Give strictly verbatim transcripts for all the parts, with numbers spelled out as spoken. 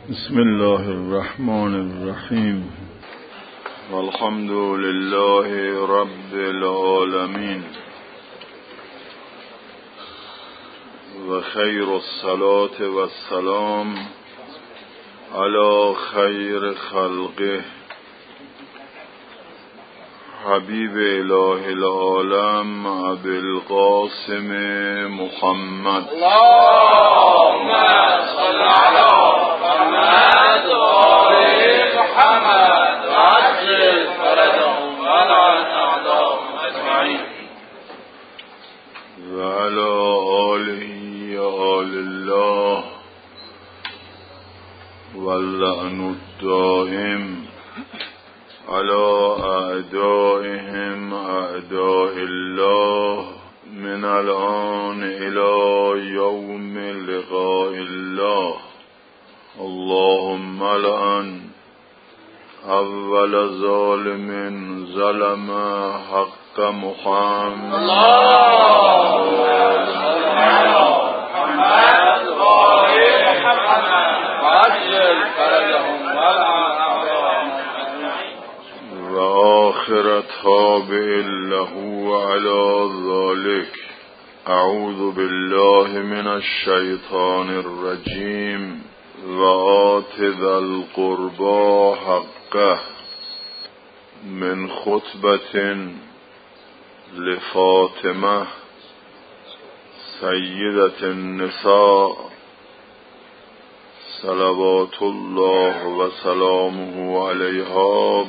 بسم الله الرحمن الرحیم والحمد لله رب العالمین و خیر الصلاة و السلام علی خیر خلقه حبیب اله العالم ابی القاسم محمد اللهم صل علی محمد و آل محمد و عجل فرجهم و لعن اعداءهم اجمعین و علی آله آل الله و اللعن الدائم على أعدائهم أعداء الله من الآن إلى يوم لقاء الله. اللهم لعن أول ظالم ظلم حق محمد اللهم صل على محمد و آل محمد و عجل فرجهم و لعن اعداءهم و آخر تابع له على ذلك. اعوذ بالله من الشیطان الرجیم و آت ذا القربى حقه من خطبة لفاطمه سیدة النساء صلوات الله و سلامه علیها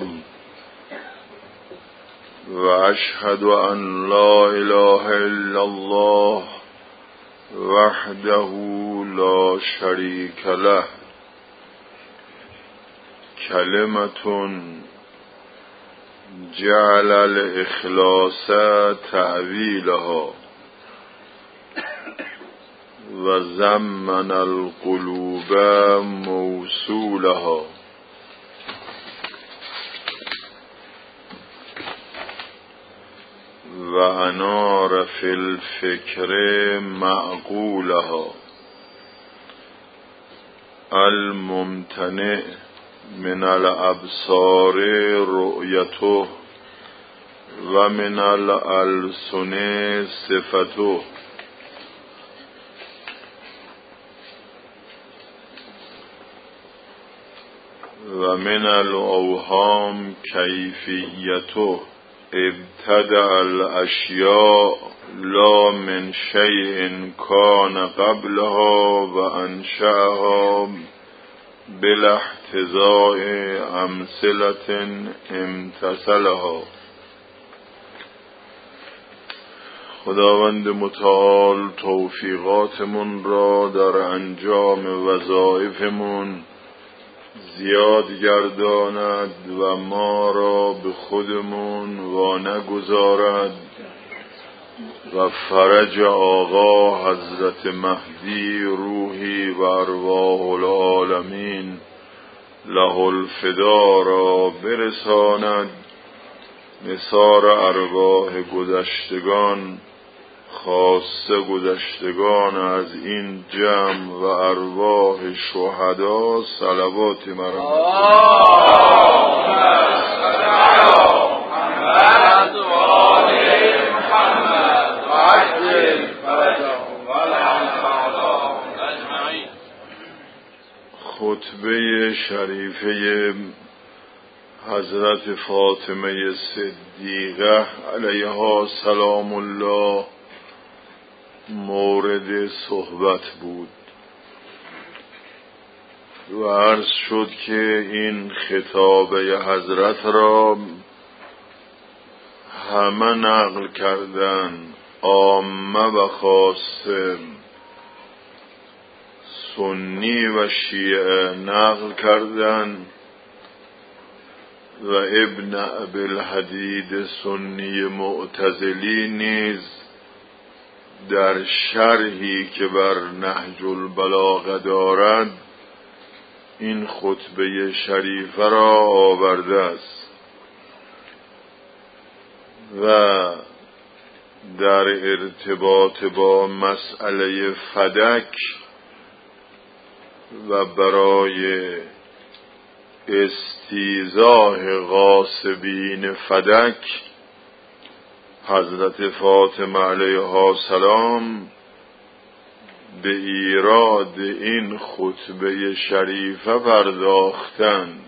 و اشهد ان لا اله الا الله وحده لا شریک له کلمة جعل الاخلاص تأویلها و زمن القلوب موصولها و انار فی الفکر معقولها الممتنع من الابصار رؤیته و من الالسن صفته و من الاوهام کیفیته ابتدع الاشیاء لا من شیء کان قبلها و انشأها بلا احتضاء امثلة امتثلها. خداوند متعال توفیقاتمون را در انجام وظایفمون زیاد گرداند و ما را به خودمون وانگذارد و فرج آقا حضرت مهدی روحی و ارواح العالمین له الفدا را برساند. نثار ارواح گذشتگان خاصه گذشتگان از این جمع و ارواح شهدا صلواتی مرا خطبه شریفه حضرت فاطمه صدیقه علیها سلام الله مورد صحبت بود و عرض شد که این خطابه حضرت را همه نقل کردن، عامه و خاصه، سنی و شیعه نقل کردن و ابن ابی الحدید سنی معتزلی نیز در شرحی که بر نهج البلاغه دارد این خطبه شریفه را آورده است و در ارتباط با مسئله فدک و برای استیضاح غاصبین فدک حضرت فاطمه علیها السلام به ایراد این خطبه شریفه پرداختند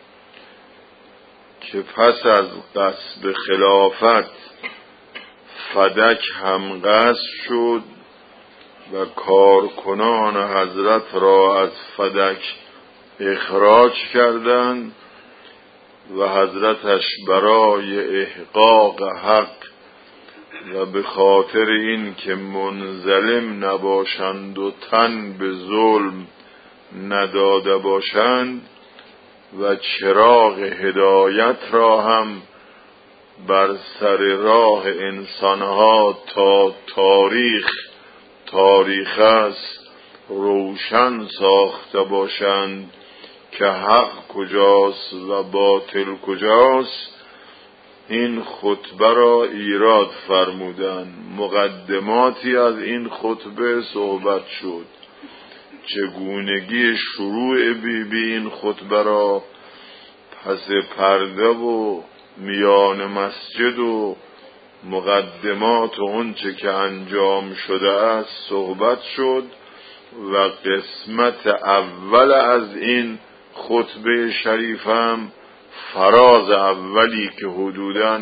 که پس از غصب خلافت فدک هم غصب شد و کارکنان حضرت را از فدک اخراج کردند و حضرتش برای احقاق حق و به خاطر این که منظلم نباشند و تن به ظلم نداده باشند و چراغ هدایت را هم بر سر راه انسانها تا تاریخ تاریخ است روشن ساخته باشند که حق کجاست و باطل کجاست، این خطبه را ایراد فرمودند. مقدماتی از این خطبه صحبت شد، چگونگی شروع بی بی این خطبه را، پس پرده و میان مسجد و مقدمات و اونچه که انجام شده است صحبت شد و قسمت اول از این خطبه شریفم فراز اولی که حدوداً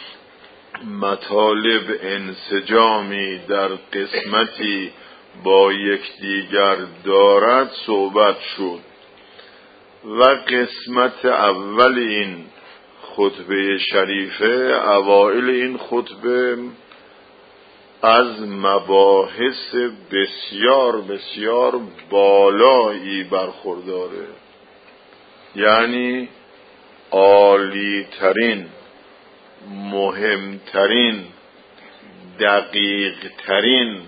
مطالب انسجامی در قسمتی با یکدیگر دارد صحبت شد و قسمت اول این خطبه شریفه، اوائل این خطبه از مباحث بسیار بسیار بالایی برخورداره، یعنی عالی ترین، مهمترین، دقیق ترین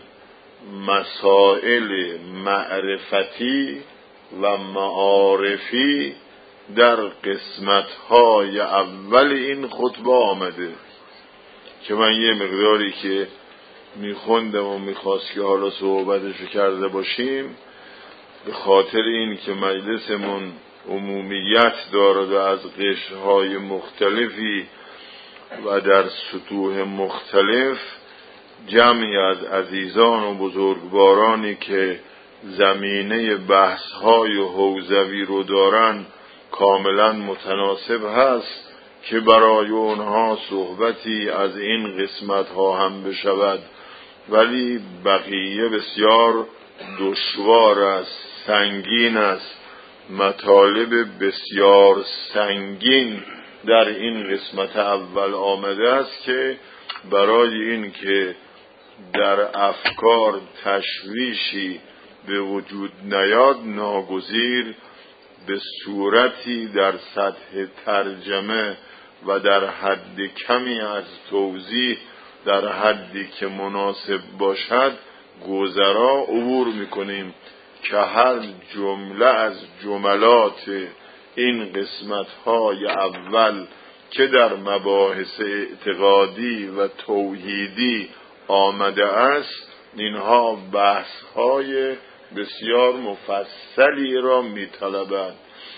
مسائل معرفتی و معارفی در قسمت‌های اول این خطبه آمده که من یه مقداری که میخوندم و میخواست که حالا صحبتشو کرده باشیم، به خاطر این که مجلسمون عمومیت دارد و از قشرهای مختلفی و در سطوح مختلف جمعی از عزیزان و بزرگوارانی که زمینه بحث‌های حوزوی رو دارن کاملا متناسب هست که برای اونها صحبتی از این قسمت‌ها هم بشود، ولی بقیه بسیار دشوار است، سنگین است، مطالب بسیار سنگین در این قسمت اول آمده است که برای این که در افکار تشویشی به وجود نیاد ناگزیر به صورتی در سطح ترجمه و در حد کمی از توضیح در حدی که مناسب باشد گذرا عبور میکنیم که هر جمله از جملات این قسمت‌های اول که در مباحث اعتقادی و توحیدی آمده است، اینها بحث‌های بسیار مفصلی را می‌طلبد.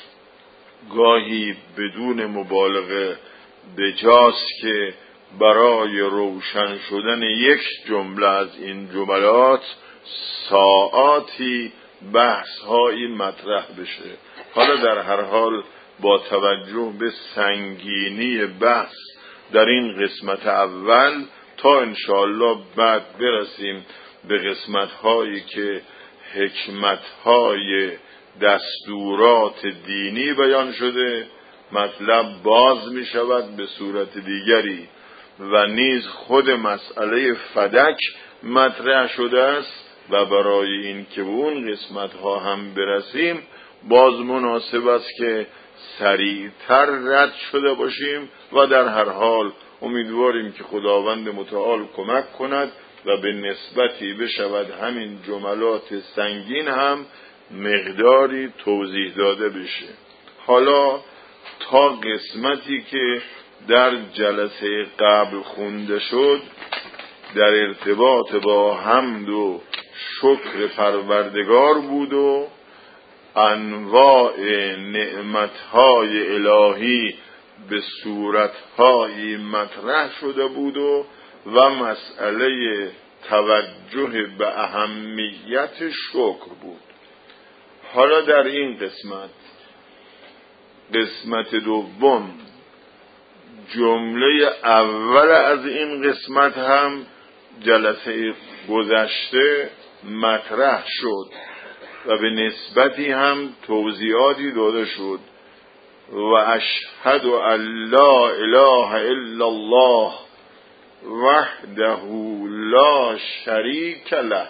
گاهی بدون مبالغه بجاست که برای روشن شدن یک جمله از این جملات ساعاتی بحث‌هایی مطرح بشه. حالا در هر حال با توجه به سنگینی بحث در این قسمت اول تا انشاءالله بعد برسیم به قسمت‌هایی که حکمت‌های دستورات دینی بیان شده، مطلب باز می شود به صورت دیگری و نیز خود مسئله فدک مطرح شده است و برای این که به اون قسمت‌ها هم برسیم باز مناسب است که سریعتر رد شده باشیم و در هر حال امیدواریم که خداوند متعال کمک کند و به نسبتی بشود همین جملات سنگین هم مقداری توضیح داده بشه. حالا تا قسمتی که در جلسه قبل خونده شد در ارتباط با حمد و شکر پروردگار بود و انواع نعمتهای الهی به صورتهایی مطرح شده بود و و مسئله توجه به اهمیت شکر بود. حالا در این قسمت قسمت دوم جمله اول از این قسمت هم جلسه گذشته مطرح شد و به نسبتی هم توضیحاتی داده شد. و اشهد ان لا اله الا الله وحده لا شریک له.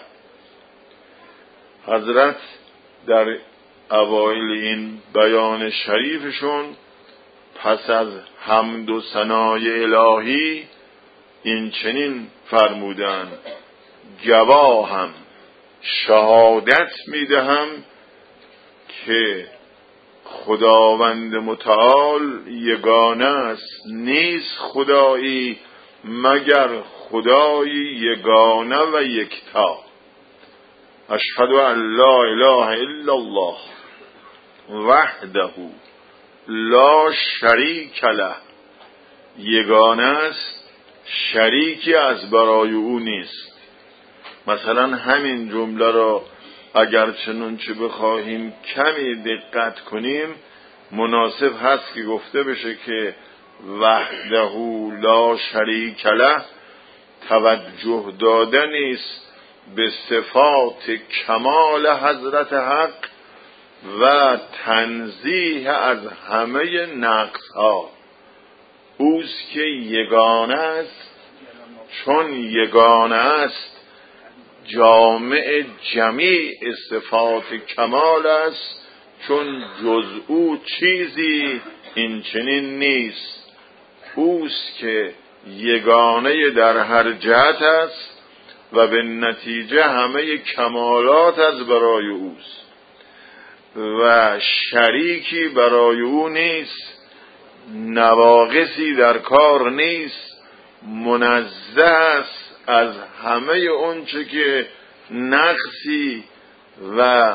حضرت در اوایل این بیان شریفشون پس از حمد و ثنای الهی این چنین فرمودند: گواهم شهادت میدهم که خداوند متعال یگانه است، نیست خدایی مگر خدایی یگانه و یکتا. اشهد ان لا اله الا الله وحده لا شریک له. یگانه است، شریکی از برای او نیست. مثلا همین جمله را اگر چنانچه بخواهیم کمی دقت کنیم مناسب هست که گفته بشه که وحده لا شریک له توجه دادنی است به صفات کمال حضرت حق و تنزیه از همه نقصها. اوست که یگانه است، چون یگانه است جامع جمیع صفات کمال است، چون جز او چیزی این چنین نیست. اوست که یگانه در هر جهت است و به نتیجه همه کمالات از برای اوست و شریکی برای او نیست، نواقصی در کار نیست، منزه است از همه اونچه که نقصی و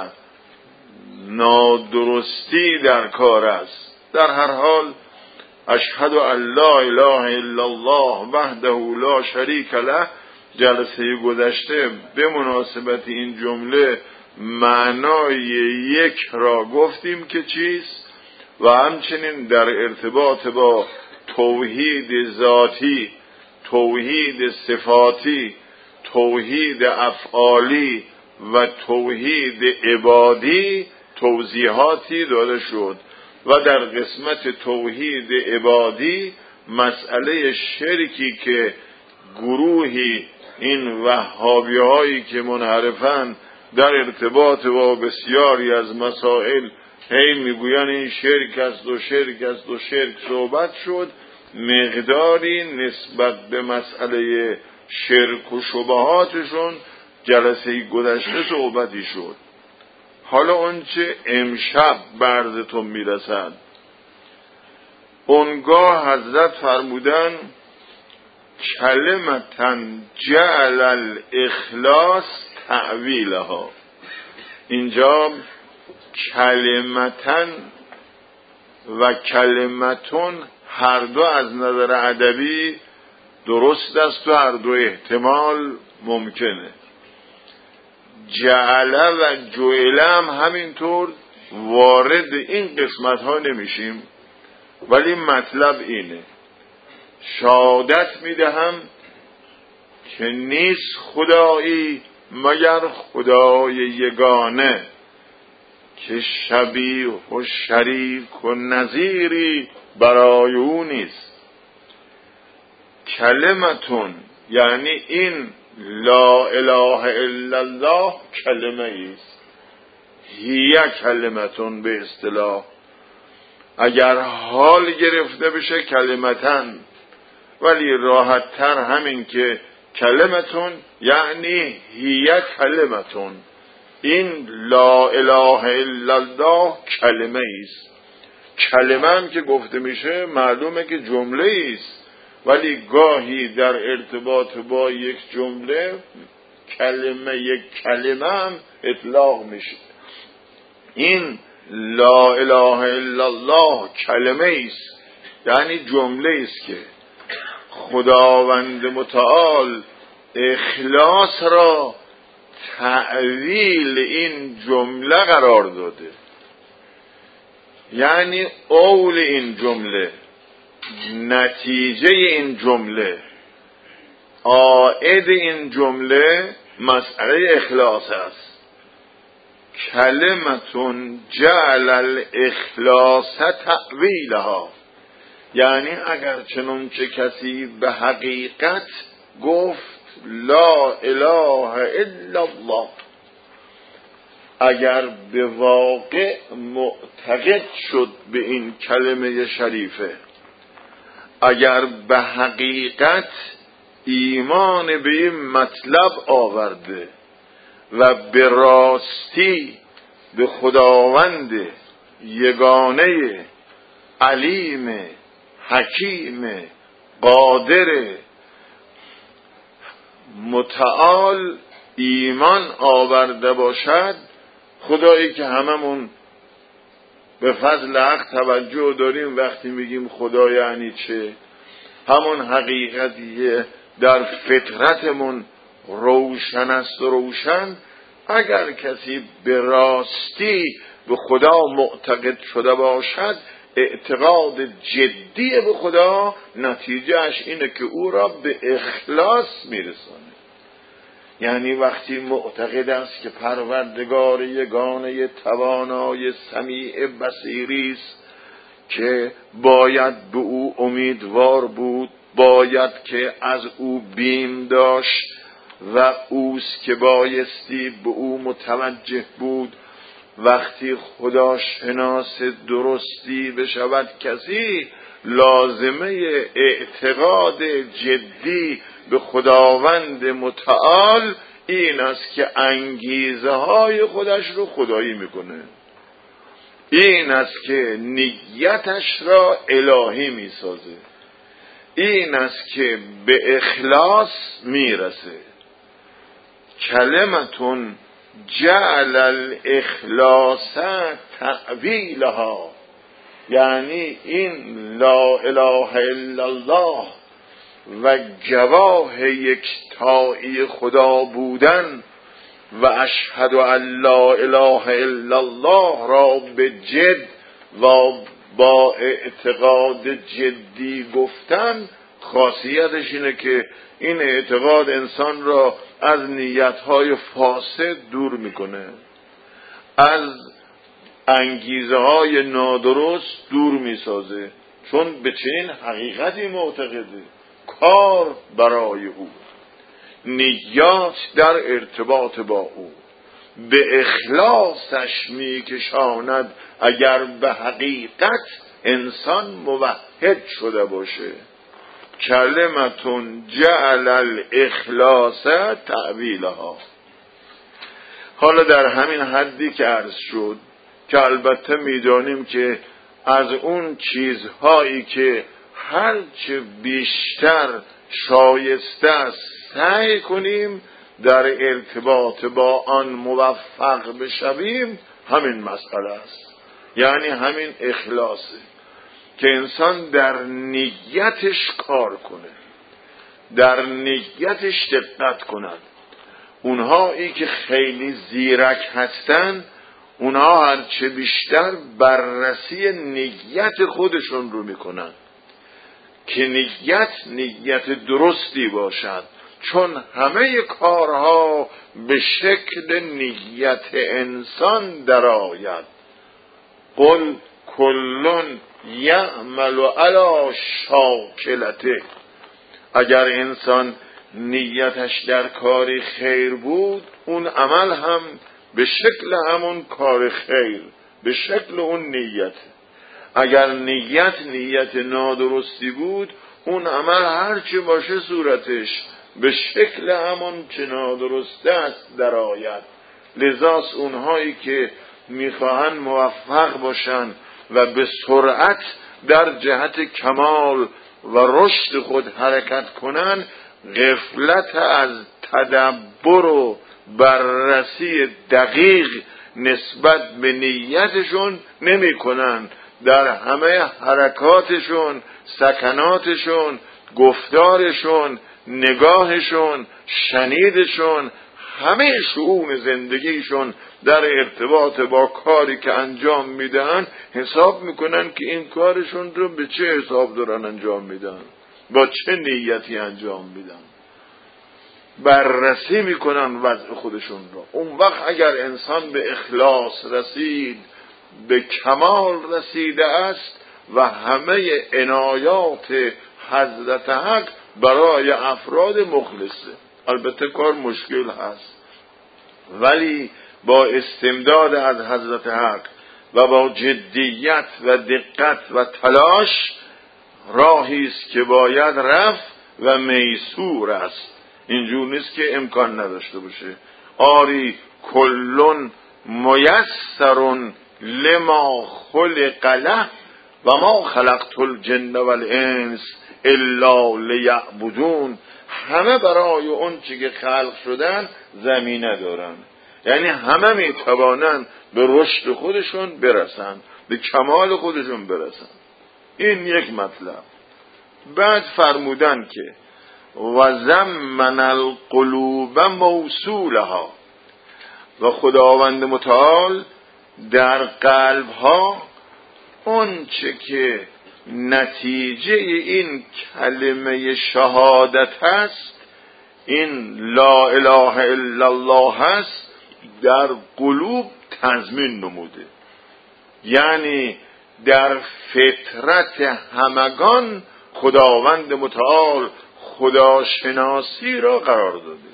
نادرستی در کار است. در هر حال اشهد ان لا اله الا الله وحده لا شریک له جلسه گذشته به مناسبت این جمله معنای یک را گفتیم که چیست و همچنین در ارتباط با توحید ذاتی، توحید صفاتی، توحید افعالی و توحید عبادی توضیحاتی داده شد و در قسمت توحید عبادی مسئله شرکی که گروهی این وهابی هایی که منحرفن در ارتباط با بسیاری از مسائل هی میگوین این شرک است و شرک است و شرک صحبت شد، مقداری نسبت به مسئله شرک و شبهاتشون جلسه گذشته صحبتی شد. حالا اونچه امشب برزتون میرسد، اونگاه حضرت فرمودن کلمتن جعل الاخلاص تعویلها. اینجا کلمتن و کلمتون هر دو از نظر ادبی درست است و هر دو احتمال ممکنه. جعل و جعل هم همینطور وارد این قسمت ها نمیشیم، ولی مطلب اینه: شهادت میدهم که نیست خدایی مگر خدای یگانه که شبیه و شریک و نظیری برای او نیست. کلمتون یعنی این لا اله الا الله کلمه ایست، هی کلمتون به اصطلاح. اگر حال گرفته بشه کلمتن، ولی راحت تر همین که کلمتون یعنی هی کلمتون، این لا اله الا الله کلمه ایست. کلمه هم که گفته میشه معلومه که جمله ایست، ولی گاهی در ارتباط با یک جمله کلمه یک کلمه هم اطلاق میشه. این لا اله الا الله کلمه است، یعنی جمله است که خداوند متعال اخلاص را تعویل این جمله قرار داده. یعنی اول این جمله، نتیجه این جمله، عائد این جمله مسئله اخلاص است. کلمتون جعل الاخلاص تعویلها، یعنی اگر چنانچه کسی به حقیقت گفت لا اله الا الله، اگر به واقع معتقد شد به این کلمه شریفه، اگر به حقیقت ایمان به این مطلب آورده و به راستی به خداوند یگانه علیم حکیم قادر متعال ایمان آورده باشد، خدایی که هممون به فضل حق توجه داریم وقتی میگیم خدا یعنی چه، همون حقیقتیه در فطرتمون روشن است و روشن. اگر کسی به راستی به خدا معتقد شده باشد، اعتقاد جدی به خدا نتیجهش اینه که او را به اخلاص میرسانه. یعنی وقتی معتقد است که پروردگار یگانه توانای سمیع بصیری است که باید به او امیدوار بود، باید که از او بیم داشت و اوست که بایستی به او متوجه بود، وقتی خدا شناس درستی بشود کسی، لازمه اعتقاد جدی به خداوند متعال این است که انگیزه های خودش رو خدایی میکنه، این است که نیتش را الهی میسازه، این است که به اخلاص میرسه. کلمتون جعل الاخلاص تعویلها، یعنی این لا اله الا الله و گواه یکتایی خدا بودن و اشهد ان لا اله الا الله را به جد و با اعتقاد جدی گفتن، خاصیتش اینه که این اعتقاد انسان را از نیتهای فاسد دور میکنه، از انگیزه های نادرست دور میسازه، چون به چنین حقیقتی معتقده. کار برای او، نیات در ارتباط با او، به اخلاصش میکشاند اگر به حقیقت انسان موحد شده باشه. کلمتون جعل الاخلاص تعویلها. حالا در همین حدی که عرض شد که البته میدانیم که از اون چیزهایی که هرچه بیشتر شایسته است سعی کنیم در ارتباط با آن موفق بشویم، همین مسئله است، یعنی همین اخلاصه که انسان در نیتش کار کنه، در نیتش دقت کند. اونهایی که خیلی زیرک هستن، اونها هرچه بیشتر بررسی نیت خودشون رو میکنن که نیت نیت درستی باشد، چون همه کارها به شکل نیت انسان درآید. قل کلون یعمل علی شاکلته. اگر انسان نیتش در کاری خیر بود، اون عمل هم به شکل همون کار خیر، به شکل اون نیت. اگر نیت نیت نادرستی بود، اون عمل هرچی باشه صورتش به شکل همون چه نادرسته است در آید. لذاست اونهایی که میخواهن موفق باشن و به سرعت در جهت کمال و رشد خود حرکت کنن، غفلت از تدبر و بررسی دقیق نسبت به نیتشون نمی کنن. در همه حرکاتشون، سکناتشون، گفتارشون، نگاهشون، شنیدشون، همه شؤون زندگیشون در ارتباط با کاری که انجام میدن حساب میکنن که این کارشون رو به چه حساب دارن انجام میدن، با چه نیتی انجام میدن. بررسی میکنن وضع خودشون رو. اون وقت اگر انسان به اخلاص رسید، به کمال رسیده است و همه عنایات حضرت حق برای افراد مخلصه. البته کار مشکل هست، ولی با استمداد از حضرت حق و با جدیت و دقت و تلاش راهی است که باید رفت و میسور است. اینجور نیست که امکان نداشته باشه. آری کلون میسرون لما خلق له و ما خلقت الجن والانس الا لیعبدون. همه برای اون چی که خلق شدن زمینه دارن، یعنی همه میتوانن به رشد خودشون برسن، به کمال خودشون برسن. این یک مطلب. بعد فرمودن که و زمن القلوب موصولها، و خداوند متعال در قلبها اون چه که نتیجه این کلمه شهادت هست، این لا اله الا الله هست، در قلوب تضمین نموده. یعنی در فطرت همگان خداوند متعال خداشناسی را قرار داده.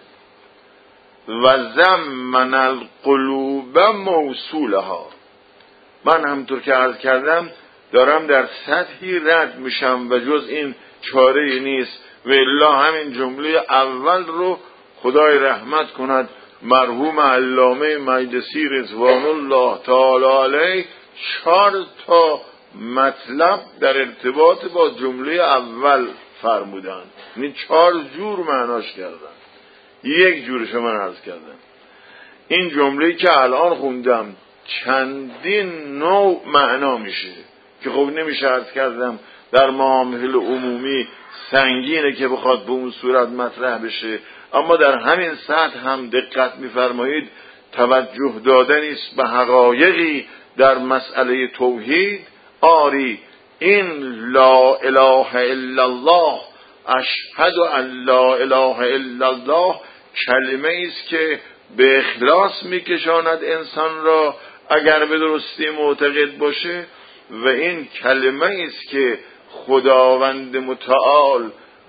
و زمن القلوب موصولها. من همطور که عرض کردم دارم در سطحی رد میشم و جز این چاره نیست. و الا همین جمله اول رو خدای رحمت کند مرحوم علامه مجلسی رضوان الله تعالی علیه چهار تا مطلب در ارتباط با جمله اول فرمودن. یعنی چهار جور معناش کردن، یک جورش من عرض کردم. این جمله‌ای که الان خوندم چندین نوع معنا میشه که خب نمیشه عرض کردم در معامل عمومی سنگینه که بخواد به اون صورت مطرح بشه، اما در همین سطح هم دقت میفرمایید توجه دادن است به حقایقی در مسئله توحید. آری این لا اله الا الله، اشهد ان لا اله الا الله، کلمه است که به اخلاص میکشاند انسان را اگر به درستی معتقد باشه، و این کلمه است که خداوند متعال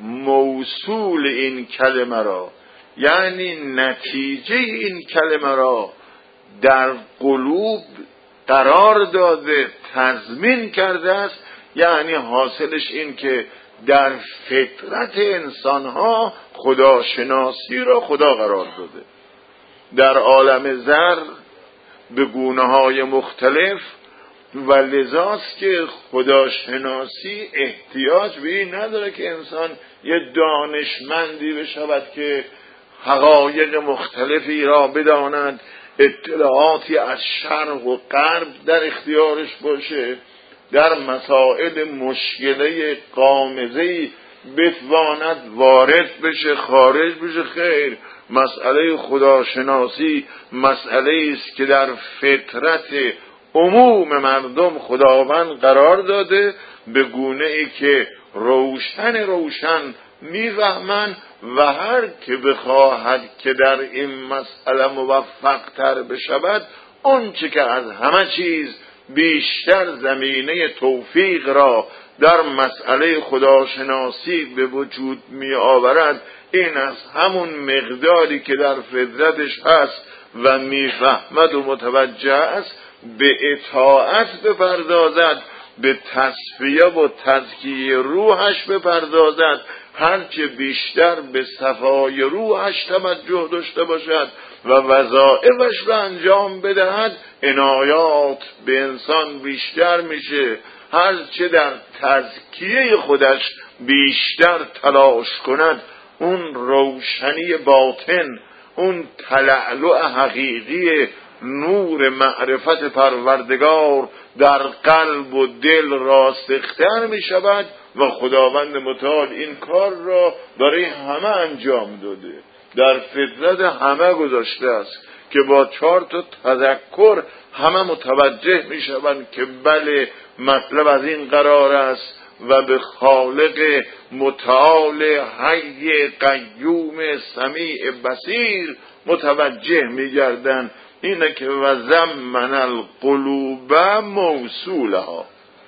موصول این کلمه را، یعنی نتیجه این کلمه را در قلوب قرار داده، تضمین کرده است. یعنی حاصلش این که در فطرت انسانها خداشناسی را خدا قرار داده. در عالم ذر به گونه‌های مختلف، و لذاست که خداشناسی احتیاج به این نداره که انسان یه دانشمندی بشود که حقایق مختلفی را بداند، اطلاعاتی از شرق و غرب در اختیارش باشه، در مسائل مشکله غامضه‌ای بتواند وارد بشه خارج بشه. خیر، مسئله خداشناسی مسئله است که در فطرت عموم مردم خداوند قرار داده، به گونه ای که روشن روشن میفهمن و هر که بخواهد که در این مسئله موفق تر بشود، اون چه که از همه چیز بیشتر زمینه توفیق را در مسئله خداشناسی به وجود می آورد، این از همون مقداری که در فطرتش هست و میفهمد و متوجه است به اطاعت بپردازد، به تصفیه و تزکیه روحش بپردازد. هرچه بیشتر به صفای روحش توجه داشته باشد و وظایفش را انجام بدهد، عنایات به انسان بیشتر میشه. هرچه در تزکیه خودش بیشتر تلاش کند، اون روشنی باطن، اون تلألؤ حقیقی نور معرفت پروردگار در قلب و دل راسختر می شود و خداوند متعال این کار را برای همه انجام داده، در فطرت همه گذاشته است که با چهار تا تذکر همه متوجه می شوند که بله مطلب از این قرار است و به خالق متعال حی قیوم سمیع بصیر متوجه می گردند. اینه که و زمن القلوب موصولها،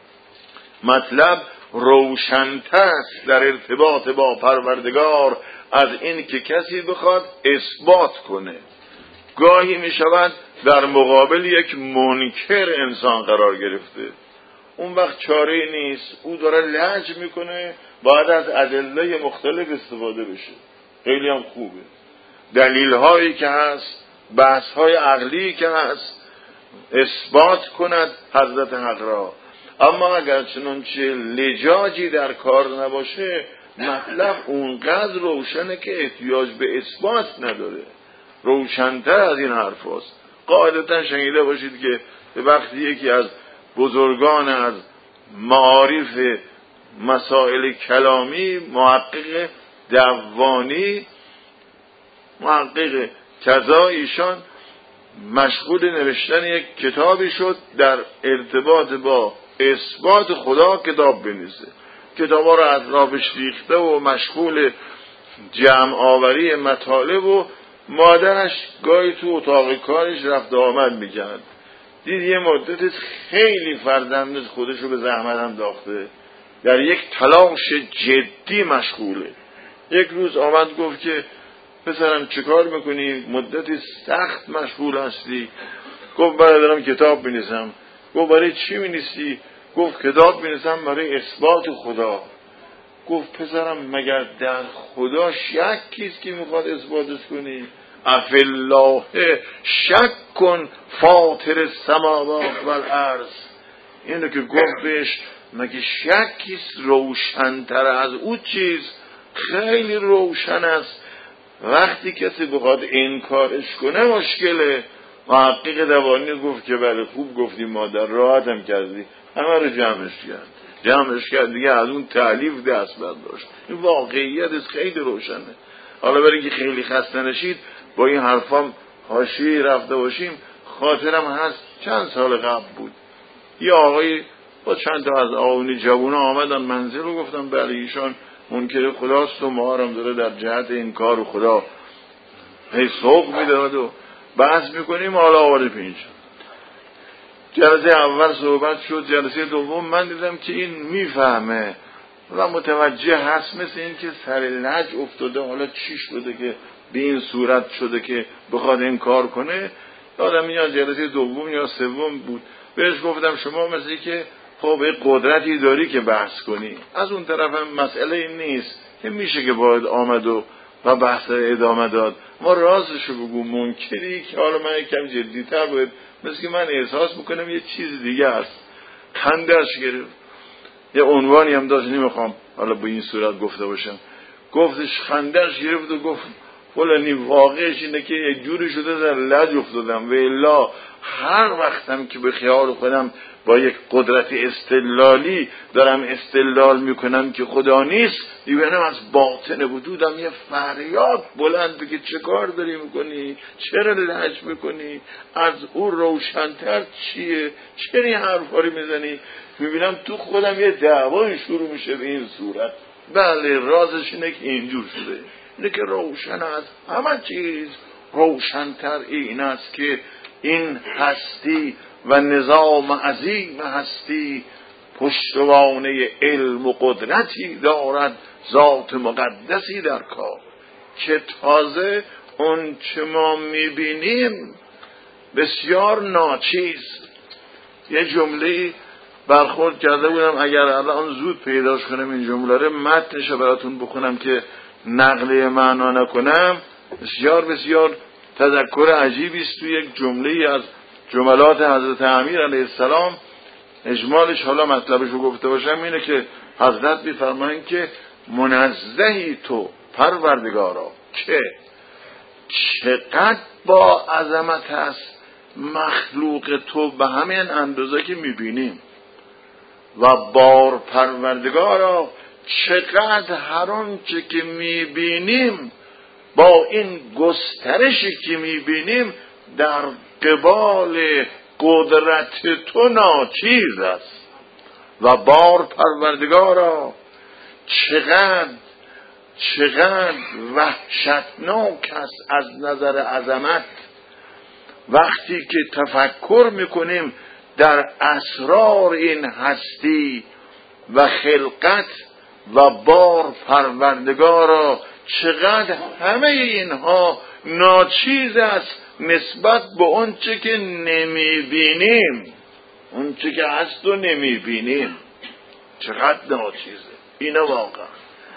مطلب روشن‌تر است در ارتباط با پروردگار از این که کسی بخواد اثبات کنه. گاهی می شود در مقابل یک منکر انسان قرار گرفته، اون وقت چاره نیست، او داره لج میکنه، باید از ادله مختلف استفاده بشه. خیلی هم خوبه، دلیل هایی که هست، بحث های عقلی که هست اثبات کند حضرت حق را. اما اگر چنانچه لجاجی در کار نباشه، مطلب اونقدر روشنه که احتیاج به اثبات نداره، روشن‌تر از این حرف هست. قاعدتا شنیده باشید که وقتی یکی از بزرگان از معارف مسائل کلامی، محقق دوانی، محقق کذا، ایشان مشغول نوشتن یک کتابی شد در ارتباط با اثبات خدا، کتاب بنویسه، کتابا رو اطرافش ریخته و مشغول جمع آوری مطالب و مادرش گاهی تو اتاق کارش رفت آمد میکرد. دید یه مدت خیلی فرزندش خودش رو به زحمت هم داخته، در یک تلاش جدی مشغوله. یک روز آمد گفت که پسرم چه کار میکنی؟ مدتی سخت مشغول هستی. گفت برای دارم کتاب بنویسم. گفت برای چی بنویسی؟ گفت کتاب بنویسم برای اثبات خدا. گفت پسرم مگر در خدا شک کیست که میخواد اثباتش کنی؟ افالله شک کن فاطر السماوات والارض. اینو که گفت بهش مگه شک کیست روشن‌تر از او چیز؟ خیلی روشن است. وقتی کسی بخواد انکارش کنه مشکله. محقق دوانی گفت که بله خوب گفتی مادر، راحت هم کردی. همه رو جمعش کرد جمعش کرد دیگه از اون تألیف دست برداشت. این واقعیت خیلی روشنه. حالا برای اینکه خیلی خسته نشید با این حرفام حاشیه رفته باشیم، خاطرم هست چند سال قبل بود یه آقای با چند تا از آقایون جوونا آمدن منزل و گفتم بله ایشان منکر خداست و ما هم داره در جهت این کار خدا هی سوق میداد و بحث میکنیم. حالا آواره پینج جلسه اول صحبت شد، جلسه دوم من دیدم که این میفهمه و متوجه هست، مثل این که سر لج افتاده. حالا چی شده که به این صورت شده که بخواد این کار کنه؟ یادم میاد جلسه دوم یا سوم بود، بهش گفتم شما مثل که خب قدرتی داری که بحث کنی، از اون طرف هم مسئله این نیست که میشه که باید آمد و و بحث ادامه داد. ما رازشو بگو. منکری که حالا من یکم جدی‌تر باید، مثل که من احساس میکنم یه چیز دیگه است. خندش گرفت. یه عنوانی هم داشت، نمیخوام حالا به این صورت گفته باشم. گفتش خندش گرفت و گفت فلانی واقعش اینه که یک جوری شده در لج افتادم و الا هر وقتم که به خیال خودم با یک قدرت استدلالی دارم استدلال میکنم که خدا نیست، میبینم از باطن وجودم یه فریاد بلند بگه چه کار داری میکنی؟ چرا لج میکنی؟ از او روشنتر چیه؟ چرا این حرفا رو میزنی؟ میبینم تو خودم یه دعوای شروع میشه به این صورت. بله رازش اینه که اینجور شده، اینه که روشن از همه چیز روشنتر این است که این هستی و نظام عظیم هستی پشتوانه علم و قدرتی دارد، ذات مقدسی در کار که تازه اون چه ما میبینیم بسیار ناچیز. یه جمله برخورد کرده بودم، اگر الان زود پیداش کنم این جمله رو متنش براتون بخونم که نقل معنا نکنم، بسیار بسیار تذکر عجیبی است تو یک جمله از جملات حضرت امیر علیه السلام. اجمالش حالا مطلبش رو گفته باشم اینه که حضرت می‌فرمایند که منزهی تو پروردگارا که چقدر با عظمت است مخلوق تو به همین اندازه که میبینیم و بار پروردگارا چقدر هر آنچه که میبینیم با این گسترشی که میبینیم در قبال قدرت تو ناچیز است. و بار پروردگارا چقدر چقدر وحشتناک است از نظر عظمت وقتی که تفکر میکنیم در اسرار این هستی و خلقت و بار پروردگارا چقدر همه اینها ناچیز است نسبت به اون چه که نمیبینیم. اون چه که هست و نمیبینیم چقدر ناچیزه. اینه واقعا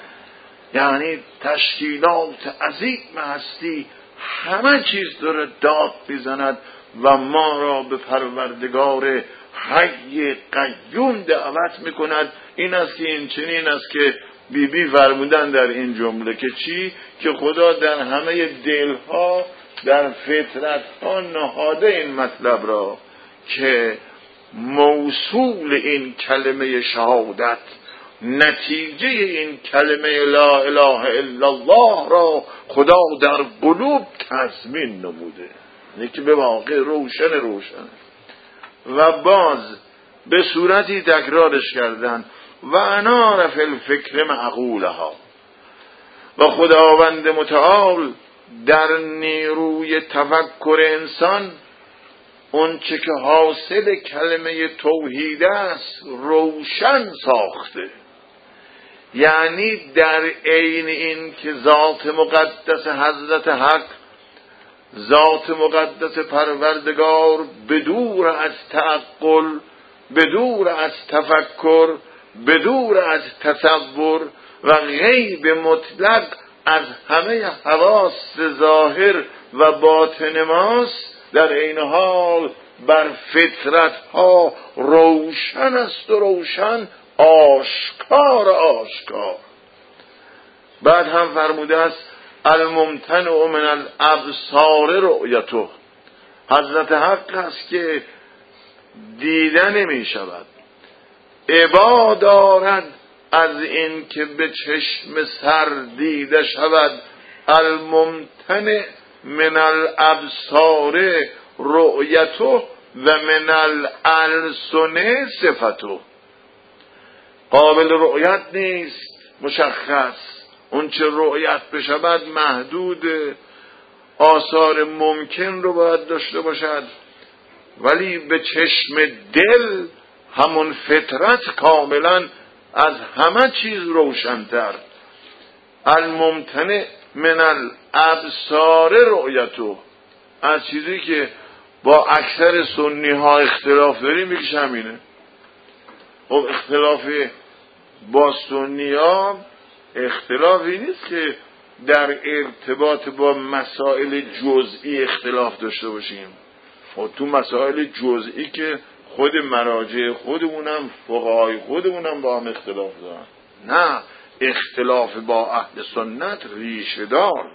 یعنی تشکیلات عظیم هستی همه چیز داره داد میزند و ما را به پروردگار حی قیوم دعوت میکند. این است که این چنین است که بی بی فرمودن در این جمله که چی؟ که خدا در همه دلها در فطرتها نهاده این مطلب را که موصول این کلمه شهادت نتیجه این کلمه لا اله الا الله را خدا در قلوب تضمین نموده، اینه که به واقع روشن روشن و باز به صورتی تکرارش کردن و انار فی الفکر معقولها. و خداوند متعال در نیروی تفکر انسان اون چه که حاصل کلمه توحید است روشن ساخته. یعنی در عین این که ذات مقدس حضرت حق، ذات مقدس پروردگار بدور از تعقل، بدور از تفکر، بدور از تصور و غیب مطلق از همه حواس ظاهر و باطن ماست، در این حال بر فطرت ها روشن است و روشن آشکار آشکار. بعد هم فرموده است الممتنع من الابصار رؤیته. حضرت حق است که دیده نمی شود، ابا دارد از این که به چشم سر دیده شود. الممتنع من الابصار رؤیته و من الالسن صفته. قابل رؤیت نیست، مشخص، اون چه رؤیت بشود محدود، آثار ممکن رو باید داشته باشد، ولی به چشم دل همون فطرت کاملا از همه چیز روشن‌تر. الممتنع من الابصار رؤیته، از چیزی که با اکثر سنی ها اختلاف داریم یکیش همینه. خب اختلاف با سنی ها اختلافی نیست که در ارتباط با مسائل جزئی اختلاف داشته باشیم. خب تو مسائل جزئی که خود مراجع خودمونم فقهای خودمونم با هم اختلاف دارن. نه، اختلاف با اهل سنت ریشه‌دار،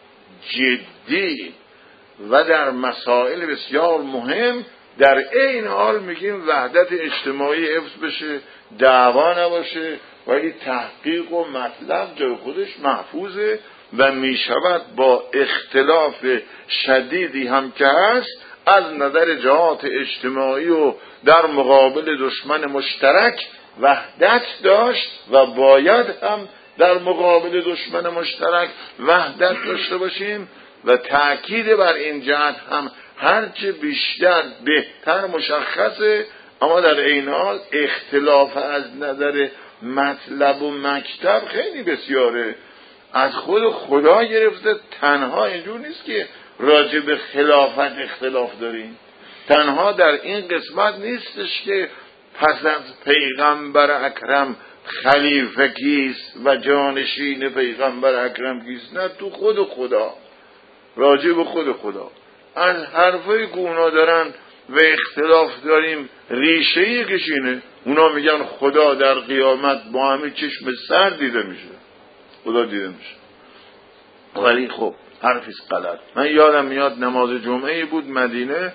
جدی و در مسائل بسیار مهم در این حال میگیم وحدت اجتماعی حفظ بشه، دعوا نباشه، ولی تحقیق و مطلب جای خودش محفوظه و میشود با اختلاف شدیدی هم که هست از نظر جهات اجتماعی و در مقابل دشمن مشترک وحدت داشت و باید هم در مقابل دشمن مشترک وحدت داشته باشیم و تأکید بر این جهت هم هرچه بیشتر بهتر مشخصه. اما در این حال اختلاف از نظر مطلب و مکتب خیلی بسیاره، از خود خدا گرفته. تنها اینجور نیست که راجع به خلافت اختلاف داریم، تنها در این قسمت نیستش که پس از پیغمبر اکرم خلیفه کیست و جانشین پیغمبر اکرم کیست. نه، تو خود خدا، راجع به خود خدا از حرفای که اونا دارن و اختلاف داریم ریشه یکیش اینه. اونا میگن خدا در قیامت با همه چشم سر دیده میشه، خدا دیده میشه، ولی خب حرفیست غلط. من یادم میاد نماز جمعه بود مدینه،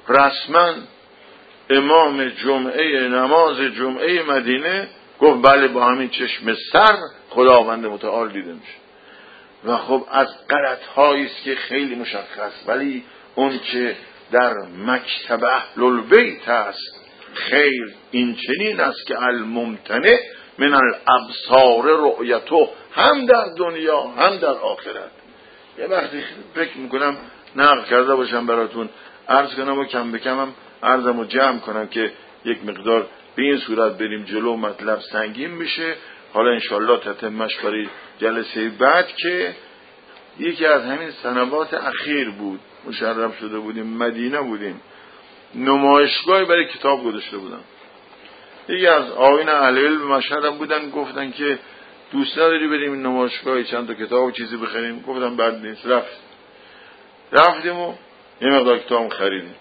رسما امام جمعه نماز جمعه مدینه گفت بله با همین چشم سر خداوند متعال دیده میشه. و خب از غلط هایی است که خیلی مشخص، ولی اون که در مکتب اهل البیت است خیر این چنین است که الممتنع من الابصار رؤیته، هم در دنیا هم در آخرت. یه وقتی فکر میکنم نقل کرده باشم براتون عرض کنم و کم به کمم عرضم رو جمع کنم که یک مقدار به این صورت بریم جلو، مطلب سنگین میشه. حالا انشالله تتمش برای جلسه بعد که یکی از همین سنوات اخیر بود، مشرف شده بودیم، مدینه بودیم، نمایشگاهی برای کتاب گذاشته بودن. یکی از آقایون اهل علم مشهدم بودن، گفتن که دوست نداری بریم این نمایشگاهی چند تا کتاب و چیزی بخریم؟ گفتم بد نیست. رفت رفتیم و یه مقدار کتاب خریدیم.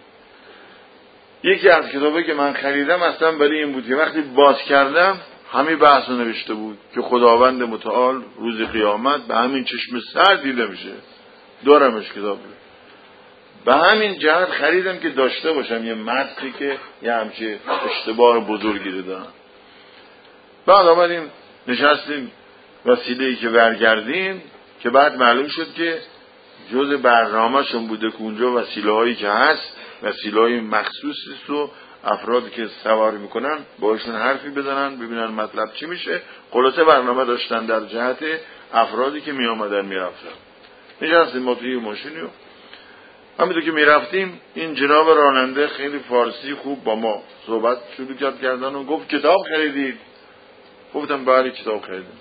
یکی از کتابی که من خریدم اصلا برای این بود که وقتی باز کردم همین بحث نوشته بود که خداوند متعال روز قیامت به همین چشم سر دیده میشه. دارمش کتاب. به همین جهت خریدم که داشته باشم یه متنی که یه همچه اشتباه بزرگی رو دارم. بعد آمدیم نشستیم وسیله‌ای که برگردیم که بعد معلوم شد که جز برنامه شون بوده که اونجا وسیله هایی که هست وسیله های مخصوصی است و افرادی که سوار میکنن باشون حرفی بزنن ببینن مطلب چی میشه. خلاصه برنامه داشتن در جهت افرادی که می آمدن می رفتن. نشستیم ما توی ماشینی و همینطور که می رفتیم این جناب راننده خیلی فارسی خوب با ما صحبت شروع کرد کردن و گفت کتاب خریدید؟ گفتم بله کتاب خریدیم.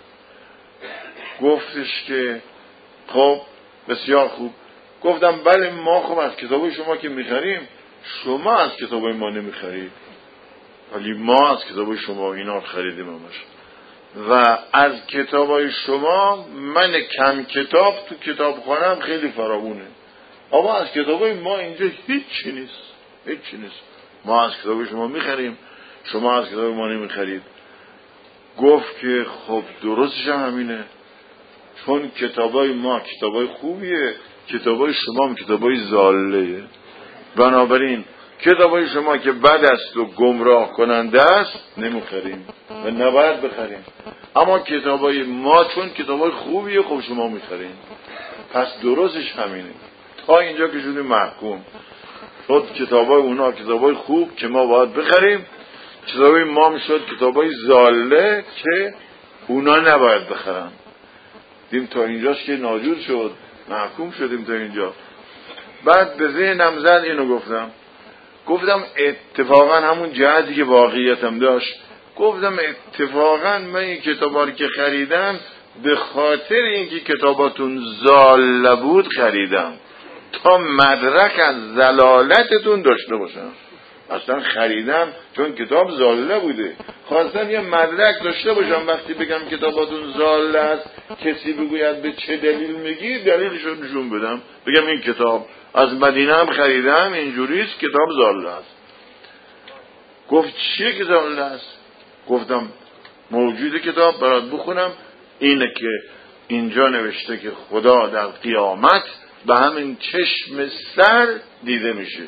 گفتش که خب بسیار خوب. گفتم بله ما خب از کتابای شما که میخریم شما از کتابای ما نمیخرید، ولی ما از کتابای شما اینا خریدیم همش. و از کتابای شما من کم کتاب تو کتاب خانم خیلی فراوونه، اما از کتابای ما اینجا هیچی نیست، هیچی نیست. ما از کتابای شما میخریم، شما از کتابای ما نمیخرید. گفت که خب درستش هم همینه، چون کتابای ما کتابای خوبیه، کتابای شما هم کتابای ضاله. بنابراین کتابای شما که بد است و گمراه کننده است نمیخریم و نباید بخریم، اما کتابای ما چون کتابای خوبیه خب شما میخریم. پس درستش همینه. تا اینجا که شدیم محکوم شد کتابای اونا کتابای خوب که ما باید بخریم، کتابای ما میشد کتابای ضاله که اونا نباید بخرن. دیم تا اینجاست که ناجور شد، محکوم شدیم تا اینجا. بعد به ذهنم زد اینو گفتم گفتم اتفاقا همون جهتی که واقعیتم داشت، گفتم اتفاقا من این کتابا که خریدم به خاطر اینکه کتاباتون ضاله بود خریدم تا مدرک از ضلالتتون داشته باشم. اصلا خریدم چون کتاب ضاله بوده، خواستم یه مدرک داشته باشم وقتی بگم کتاباتون ضاله است کسی بگوید به چه دلیل میگی دلیلشو نشون بدم، بگم این کتاب از مدینه هم خریدم اینجوریست کتاب ضاله است. گفت چیه که ضاله است؟ گفتم موجود کتاب برات بخونم، اینه که اینجا نوشته که خدا در قیامت به همین چشم سر دیده میشه.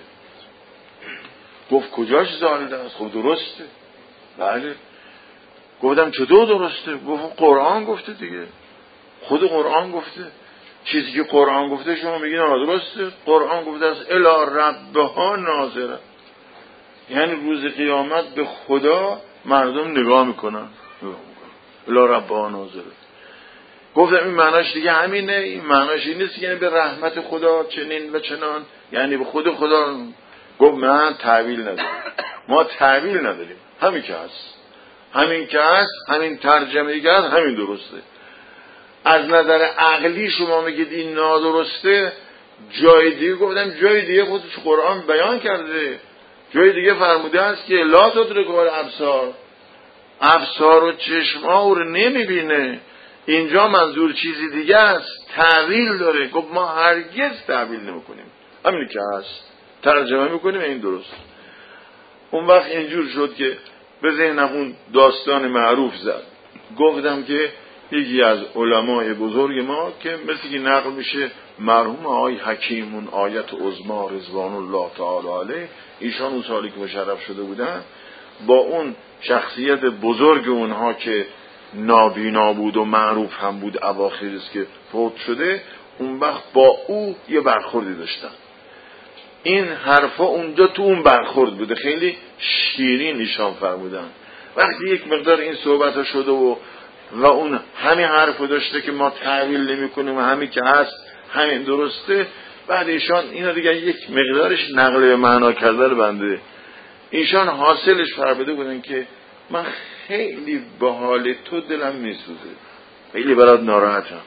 گفت کجاش ضاله است؟ خب درسته. بله. گفتم چطور درسته؟ گفت قرآن گفته دیگه، خود قرآن گفته. چیزی که قرآن گفته شما میگین آه درسته؟ قرآن گفته است الی ربها ناظره، یعنی روز قیامت به خدا مردم نگاه میکنن. الی ربها ناظره. گفتم این معناش دیگه همینه، این معناش این نیست یعنی به رحمت خدا چنین و چنان، یعنی به خود خدا. گفت من تعویل ندارم، ما تعویل نداریم، همین که هست همین که هست همین ترجمه که هست همین درسته. از نظر عقلی شما میگید این نادرسته، جای دیگه گفتم جای دیگه خودش قرآن بیان کرده، جای دیگه فرموده است که لا تدرکه الابصار، ابصار و چشم‌ها رو نمیبینه. اینجا منظور چیزی دیگه است، تعویل داره. گفت ما هرگز تعویل نمیکنیم، همین که هست ترجمه میکنیم این درست. اون وقت اینجور شد که به ذهنم اون داستان معروف زد. گفتم که یکی از علمای بزرگ ما که مثل که نقل میشه مرحوم آقای حکیم، اون آیت عظما رضوان الله تعالی علیه، ایشان اون سالی که مشرف شده بودن با اون شخصیت بزرگ اونها که نابینا بود و معروف هم بود اواخرش که فوت شده، اون وقت با او یه برخوردی داشتن. این حرفا اونجا تو اون برخورد بوده، خیلی شیرین ایشان فرمودن. وقتی یک مقدار این صحبت ها شده و و اون همین حرفو داشته که ما تعویل نمی کنیم و همین که هست همین درسته، بعد ایشان اینا دیگه یک مقدارش نقل به معنا کرده بنده، ایشان حاصلش فرموده بودن که من خیلی به حال تو دلم میسوزه، خیلی برات ناراحتم.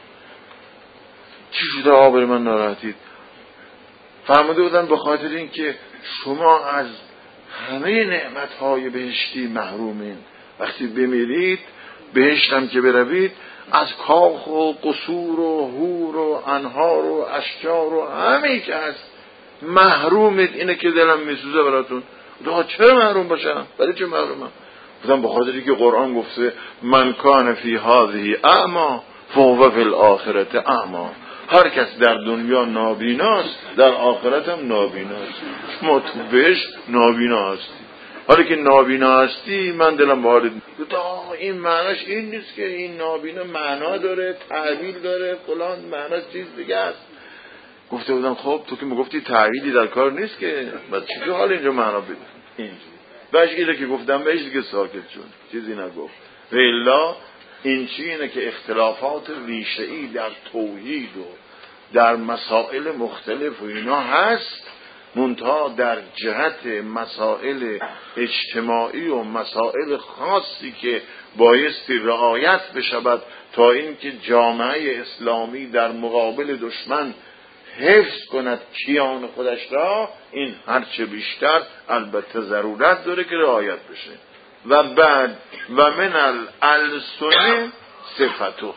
چی شده آقا بر من ناراحتید؟ فرموده بودن به خاطر این که شما از همه نعمتهای بهشتی محرومین، وقتی بمیرید بهشتم که بروید از کاخ و قصور و حور و انهار و اشجار و همه که هست محرومید. اینه که دلم میسوزه براتون. آقا چرا محروم باشم؟ برای چه محرومم؟ بودم به خاطری که قرآن گفته من کان فی هذه اعمی فهو فی الاخرة اعمی. هر کس در دنیا نابیناست در آخرت هم نابیناست. شما تو بهشت نابینا هستی، حالا که نابینا هستی من دلم به حالت. این معناش این نیست که این نابینا معنا داره، تعبیل داره، فلان معناش چیز دیگه است. گفته بودم خب تو که میگفتی تعبیلی در کار نیست که بعد چیزی حال اینجا معنا بده اینجوری. باش اینه که گفتم بهش دیگه ساکت شد، چیزی نگفت. و الا این چی اینه که اختلافات ریشه‌ای در توحید و در مسائل مختلف و اینا هست، منتها در جهت مسائل اجتماعی و مسائل خاصی که بایستی رعایت بشود تا اینکه جامعه اسلامی در مقابل دشمن حفظ کند کیان خودش را، این هرچه بیشتر البته ضرورت داره که رعایت بشه. و بعد و من الالسنه صفتو،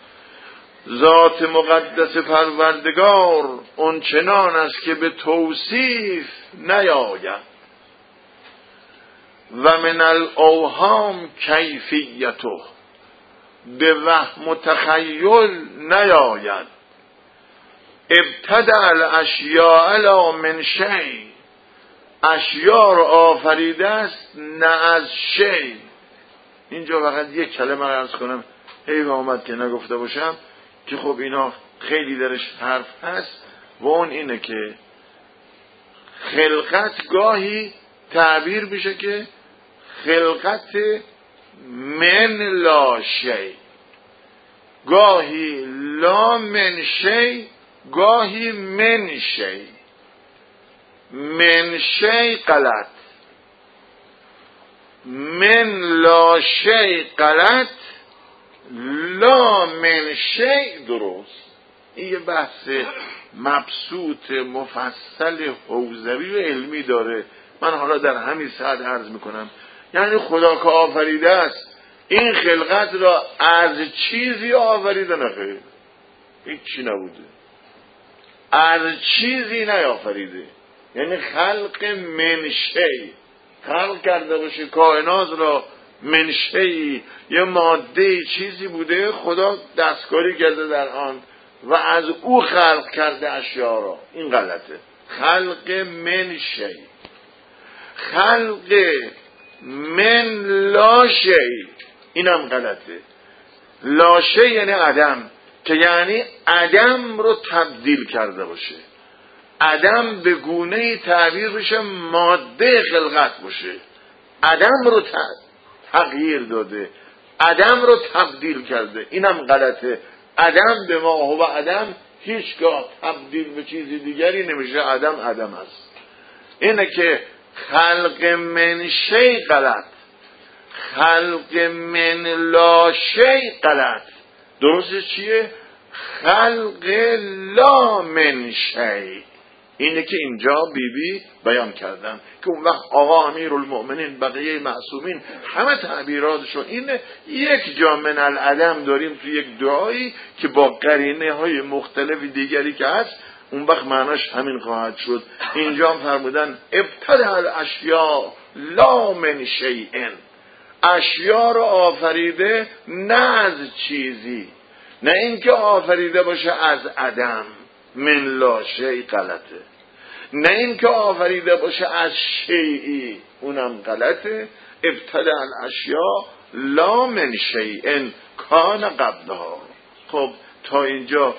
ذات مقدس پروردگار اون چنان است که به توصیف نیاید. و من الاوهام کیفیتو، به وهم و تخیل نیاید. ابتدع الاشیاء لا من شیء، اشیاء رو آفریده است نه از شیء. اینجا فقط یک کلمه عرض کنم، حیف آمد که نگفته باشم که خب اینا خیلی درش حرف هست، و اون اینه که خلقت گاهی تعبیر میشه که خلقت من لا شیء، گاهی لا من شیء، گاهی من شیء. من شیء غلط، من لا شیء غلط، لا من شیء درست. این یه بحث مبسوط مفصل حوزوی و علمی داره، من حالا در همین ساعت عرض میکنم. یعنی خدا که آفریده است این خلقت را از چیزی آفریده، نخیر هیچ چی نبوده، از چیزی نیافریده. یعنی خلق من شیء، خلق کرده باشه کائنات را من شیء، یه ماده چیزی بوده خدا دستکاری کرده در آن و از او خلق کرده اشیاء را، این غلطه. خلق من شیء، خلق من لا شیء اینم غلطه. لا شیء یعنی عدم، که یعنی عدم رو تبدیل کرده باشه، عدم به گونه‌ای تعبیر بشه ماده خلقت باشه، عدم رو تغییر داده، عدم رو تبدیل کرده، اینم غلطه. عدم به ما هو عدم هیچگاه تبدیل به چیزی دیگری نمیشه، عدم عدم است. اینه که خلق من شیء غلط، خلق من لا شیء غلط. درستش چیه؟ خلق لا من شیء. اینه که اینجا بی بی بیان کردن که اون وقت آقا امیرالمؤمنین بقیه معصومین همه تعبیراتشون اینه. یک جا من العدم داریم تو یک دعایی که با قرینه های مختلف دیگری که هست، اون وقت معناش همین خواهد شد. اینجا هم فرمودن ابتدع الاشیاء لا من شیء، اشیا رو آفریده نه از چیزی، نه اینکه آفریده باشه از عدم، من لا شیء غلطه، نه اینکه آفریده باشه از شیئی، اونم غلطه. ابتدع الاشیا لا من شیء کان قبلها. خب تا اینجا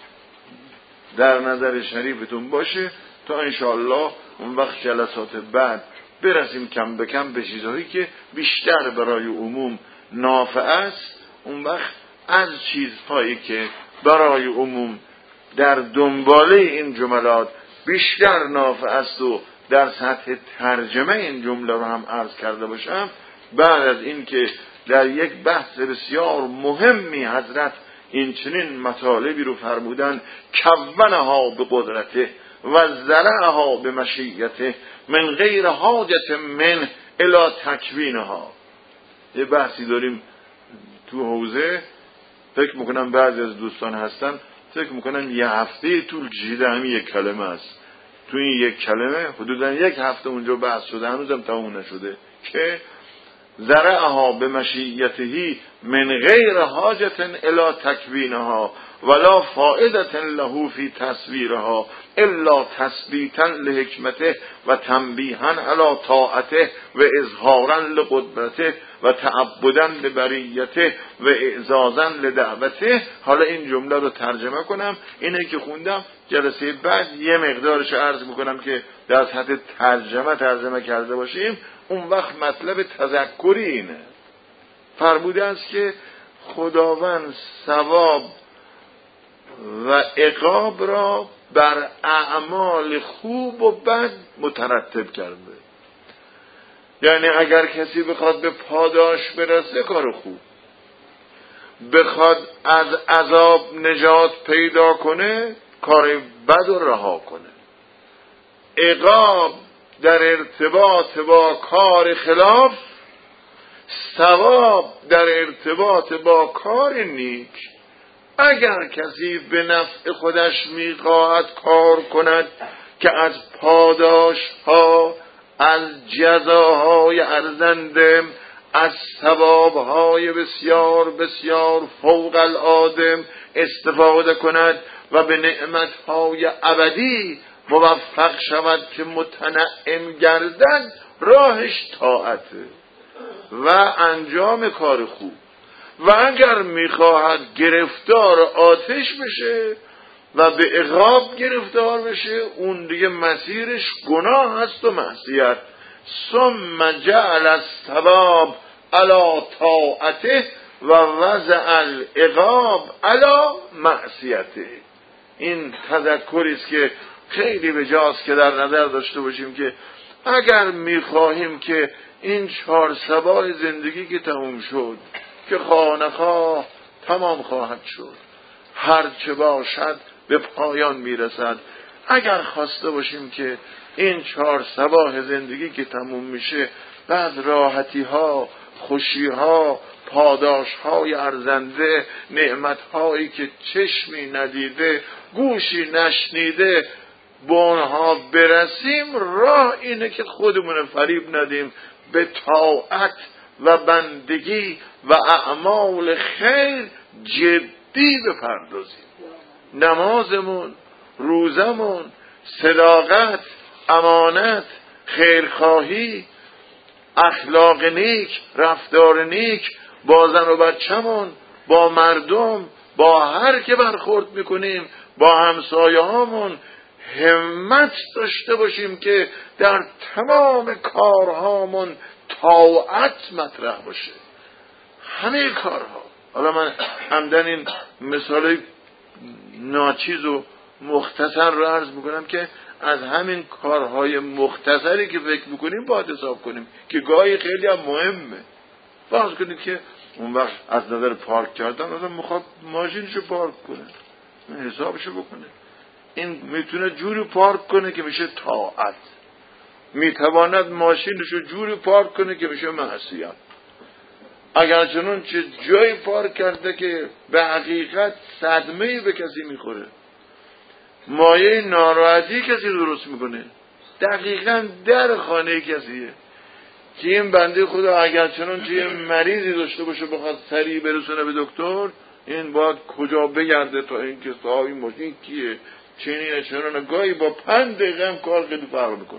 در نظر شریفتون باشه تا انشاءالله اون وقت جلسات بعد برسیم کم به کم به چیزهایی که بیشتر برای عموم نافع است. اون وقت از چیزهایی که برای عموم در دنباله این جملات بیشتر نافع است و در سطح ترجمه این جمله رو هم عرض کرده باشم، بعد از این که در یک بحث بسیار مهمی حضرت این چنین مطالبی رو فرمودن، کونها به قدرته و زرعها به مشیته من غیر حاجت من الی تکوینها. یه بحثی داریم تو حوزه، فکر میکنم بعضی از دوستان هستن فکر میکنن یه هفته طول کشیده همین یک کلمه است. تو این یک کلمه حدودا یک هفته اونجا بحث شده، هنوزم تموم نشده که زرعها به مشیته من غیر حاجت الی تکوینها ولا فائدة له فی تصویرها الا تثبیتا لحکمته و تنبیها علی طاعته و اظهارا لقدرته و تعبدا لبریته و اعزازا لدعوته. حالا این جمله رو ترجمه کنم، اینه که خوندم، جلسه بعد یه مقدارش عرض میکنم که در سطح ترجمه ترجمه کرده باشیم. اون وقت مطلب تذکری اینه، فرموده است که خداوند ثواب و عقاب را بر اعمال خوب و بد مترتب کرده. یعنی اگر کسی بخواد به پاداش برسه کار خوب، بخواد از عذاب نجات پیدا کنه کار بد رو رها کنه. عقاب در ارتباط با کار خلاف، ثواب در ارتباط با کار نیک. اگر کسی به نفع خودش میخواهد کار کند که از پاداش ها، از جزاهای ارزنده، از ثوابهای بسیار بسیار فوق العاده استفاده کند و به نعمتهای ابدی موفق شود که متنعم گردد، راهش طاعته و انجام کار خوب. و اگر میخواهد گرفتار آتش بشه و به عقاب گرفتار بشه، اون دیگه مسیرش گناه هست و معصیت. ثم جعل الثواب علی طاعته و وضع العقاب علی معصیته. این تذکری است که خیلی بجاست که در نظر داشته باشیم که اگر میخواهیم که این چهار سبای زندگی که تموم شد، که خانه‌خواه تمام خواهد شد، هر چه باشد به پایان میرسد، اگر خواسته باشیم که این چهار سباه زندگی که تموم میشه بعد راحتی ها، خوشی ها، پاداش های ارزنده، نعمت هایی که چشمی ندیده، گوشی نشنیده به اونها برسیم، راه اینه که خودمون فریب ندیم، به طاعت و بندگی و اعمال خیر جدی بپردازیم. نمازمون، روزمون، صداقت، امانت، خیرخواهی، اخلاق نیک، رفتار نیک با زن و بچه‌مون، با مردم، با هر که برخورد میکنیم، با همسایه هامون، همت داشته باشیم که در تمام کارهامون طاعت مطرح باشه. همه کارها. حالا من عمدن این مثال ناچیز و مختصر رو عرض میکنم که از همین کارهای مختصری که فکر میکنیم باید حساب کنیم که گاهی خیلی هم مهمه. فرض کنید که اون وقت از نظر پارک کردن آدم میخواد ماشینشو پارک کنه، حسابشو بکنه. این میتونه جوری پارک کنه که میشه طاعت، میتواند ماشینشو جوری پارک کنه که میشه معصیت. اگر چنون چه جایی پارک کرده که به حقیقت صدمه‌ای به کسی میخوره، مایه ناراحتی کسی درست میکنه، دقیقاً در خانه کسیه، که این بنده خدا اگر چنانچه یه مریضی داشته باشه بخواد سریع برسونه به دکتر، این باید کجا بگرده تا اینکه صاحب این ماشین کیه، چنینه چنانه. گاهی با پنج دقیقه هم کار خیلی فرق میکنه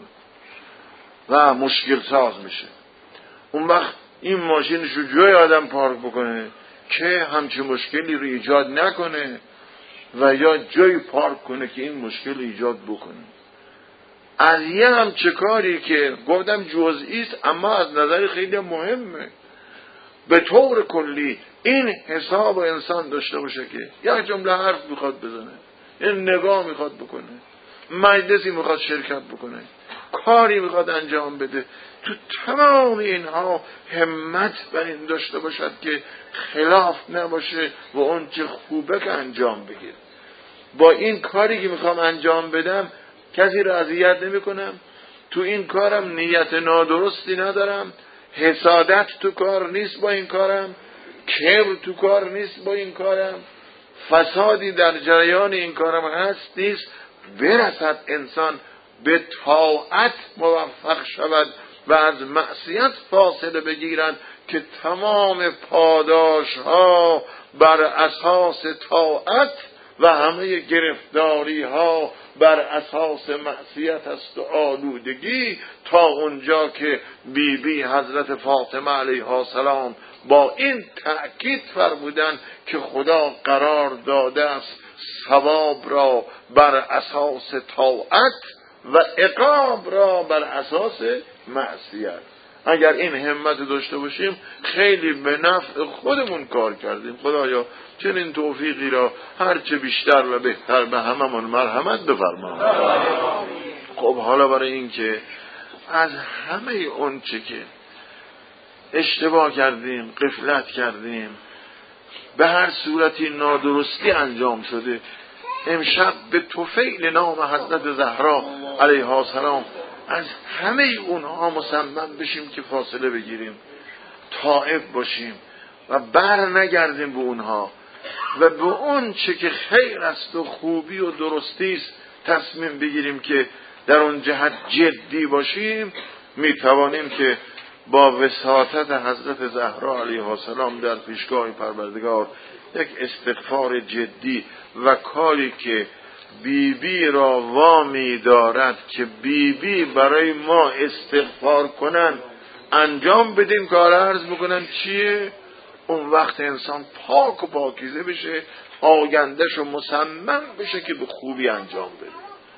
و مشکل ساز میشه. اون وقت این ماشینش رو جای آدم پارک بکنه که همچین مشکلی رو ایجاد نکنه و یا جای پارک کنه که این مشکل ایجاد بکنه. از یه هم چه کاری که گفتم جزئی است اما از نظر خیلی مهمه. به طور کلی این حساب انسان داشته باشه که یک جمله حرف میخواد بزنه، این نگاه میخواد بکنه، مجلسی میخواد شرکت بکنه، کاری میخواد انجام بده، تو تمام اینها همت بر این داشته باشد که خلاف نباشه و اون چه خوبه که انجام بگیر. با این کاری که میخوام انجام بدم کسی را اذیت نمی کنم، تو این کارم نیت نادرستی ندارم، حسادت تو کار نیست با این کارم، کبر تو کار نیست با این کارم، فسادی در جریان این کارم هست نیست. برسد انسان به طاعت موفق شود و از معصیت فاصله بگیرد که تمام پاداش ها بر اساس طاعت و همه گرفتاری ها بر اساس معصیت است و آلودگی، تا اونجا که بی بی حضرت فاطمه علیها السلام با این تأکید فرمودن که خدا قرار داده است ثواب را بر اساس طاعت و عقاب را بر اساس معصیت. اگر این همت داشته باشیم خیلی به نفع خودمون کار کردیم. خدایا چنین توفیقی را هرچه بیشتر و بهتر به هممون مرحمت بفرما. خب حالا برای این که از همه اون چه که اشتباه کردیم، غفلت کردیم، به هر صورتی نادرستی انجام شده، امشب به طفیل نام حضرت زهرا علیها السلام از همه اونها مصمم بشیم که فاصله بگیریم، تائب باشیم و بر نگردیم به اونها و به اون چه که خیر است و خوبی و درستی است تصمیم بگیریم که در اون جهت جدی باشیم. میتوانیم که با وساطت حضرت زهرا علیها السلام در پیشگاه پروردگار یک استغفار جدی و کاری که بی بی را وامی دارد که بی بی برای ما استغفار کنن انجام بدیم. کار عرض میکنن چیه؟ اون وقت انسان پاک و پاکیزه بشه، آیندهشو مصمم بشه که به خوبی انجام بده.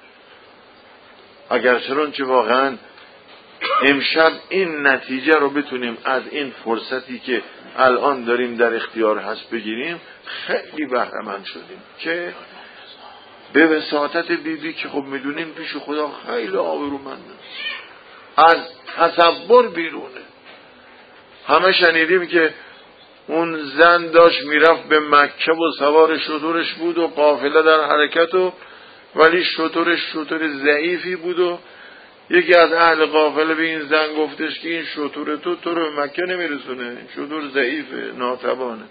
اگر چنانچه واقعا امشب این نتیجه رو بتونیم از این فرصتی که الان داریم در اختیار هست بگیریم، خیلی بهره مند شدیم که به وساطت بی بی که خب میدونیم پیش خدا خیلی آبرومنده، از تصور بیرونه. همه شنیدیم که اون زن داشت میرفت به مکه و سوار شترش بود و قافله در حرکت و ولی شترش شتر ضعیفی بود و یکی از اهل قافله به این زن گفتش که این شتر تو تو رو به مکه نمیرسونه، این شتر ضعیفه، ناتوانه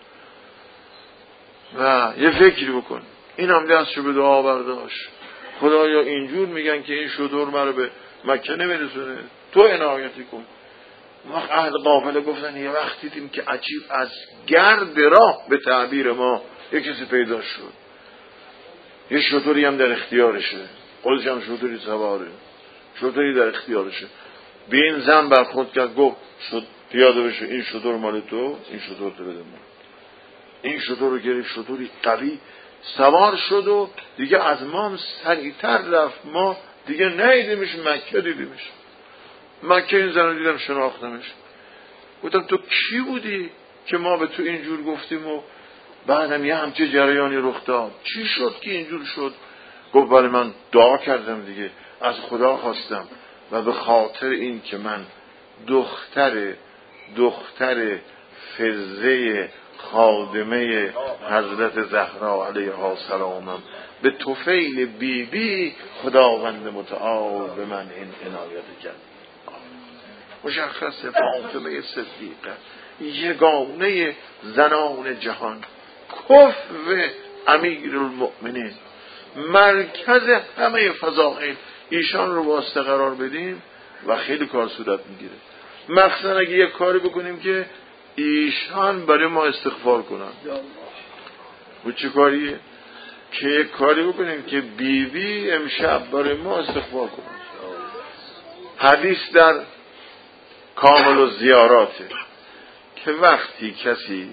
و یه فکری بکن. این هم دستشو به دعا برداشت، خدایا اینجور میگن که این شتر مرا به مکه نمیرسونه، تو عنایتی کن. وقت اهل قافله گفتن یه وقت دیدیم که عجیب از گرد راه به تعبیر ما یک کسی پیدا شد، یه شتری هم در اختیارشه، خودش هم شتری سواره، شتری در اختیارشه. به این زن برخورد کرد، گفت شد پیاده بشه، این شتر مال تو، این شتر تو بده من. این شتر رو گرفت، شتری قوی سوار شد و دیگه از ما سریعتر رفت. ما دیگه ندیدیمش، مکه دیدیمش. مکه این زن رو دیدم، شناختمش. گفتم تو کی بودی که ما به تو اینجور گفتیم و بعدم یه همچه جریانی رخ داد؟ چی شد که اینجور شد؟ گفت ولی من دعا کردم دیگه، از خدا خواستم و به خاطر این که من دختر دختر فزه خادمه حضرت زهرا علیها السلامم، به طفیل بی بی خداوند متعال به من این عنایت کرد. مشخصه فاطمه صدیقه یگانه زنان جهان، کفو امیر المؤمنین، مرکز همه فضائل، ایشان رو واسطه قرار بدیم و خیلی کار صورت میگیره. مخصوصا اگه یک کاری بکنیم که ایشان برای ما استغفار کنن. و چه کاریه؟ که یک کاری بکنیم که بیوی بی امشب برای ما استغفار کنن. حدیث در کامل و زیاراته که وقتی کسی